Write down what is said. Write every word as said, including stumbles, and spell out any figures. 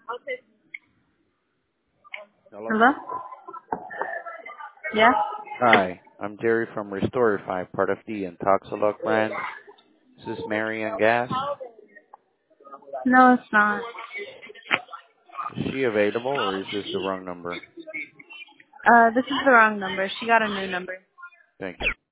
Hello? Hello? Yeah? Hi, I'm Jerry from Restorify, part of the Intoxilog brand. This is Marian Gas. No, it's not. Is she available or is this the wrong number? Uh, this is the wrong number. She got a new number. Thank you.